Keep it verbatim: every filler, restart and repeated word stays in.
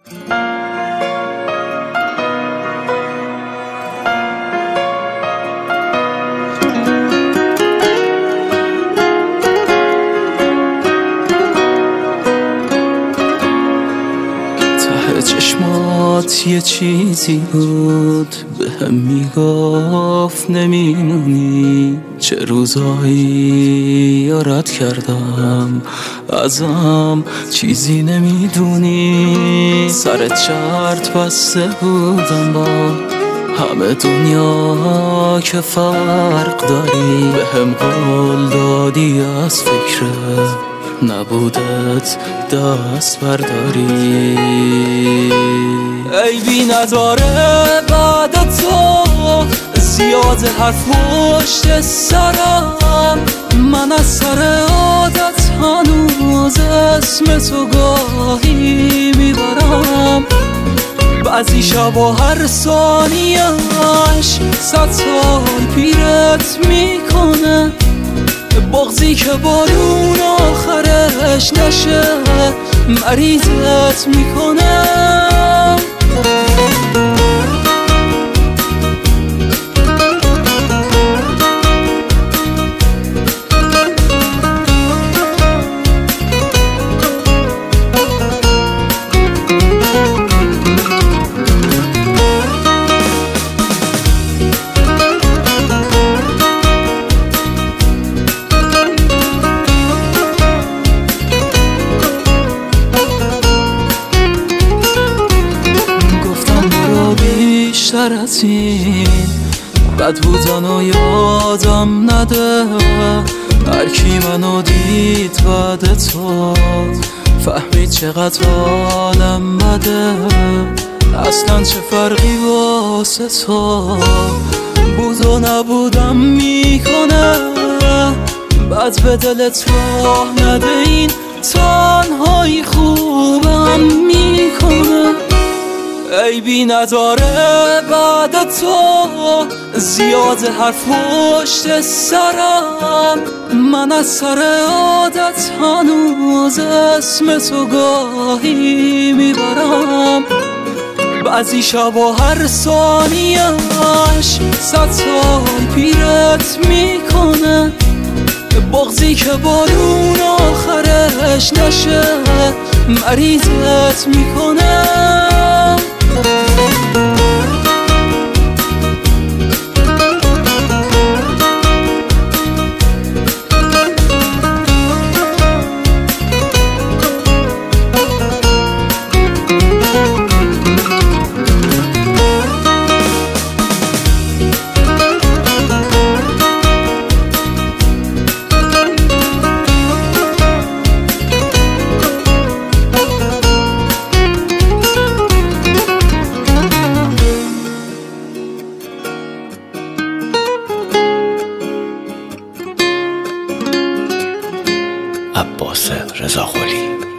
چشمات یه چیزی بود به هم میگفت نمیمونی، چه روزایی یارت کردم ازم چیزی نمیدونی. سرت شرط بسته بودم با همه دنیا که فرق داری، به هم قول دادی از فکره نبودت دست برداری. عیبی نداره بعد تو زیاد حرف پشت سرم، من از سر عادت هنوز اسم تو گاهی میبرم. بعضی شبا هر ثانیه‌اش صد سال پیرت میکنه، بغضی که بارون آخرش نشه مریضت میکنه. بیشتر از این بد بودن و یادم نده، هر کی منو دید بعد تو فهمید چقدر حالم بده. اصلا چه فرقی واسه تو بود و نبودم میکنه، بد به دلت راه نده، این تنهایی خوبم میکنه. عیبی نداره بعد تو زیاد حرف پشت سرم، من از سر عادت هنوز اسم تو گاهی میبرم. بعضی شبا هر ثانیه‌اش صد سال پیرت میکنه، بغضی که بارون آخرش نشه مریضت میکنه. عباس رضاخولی.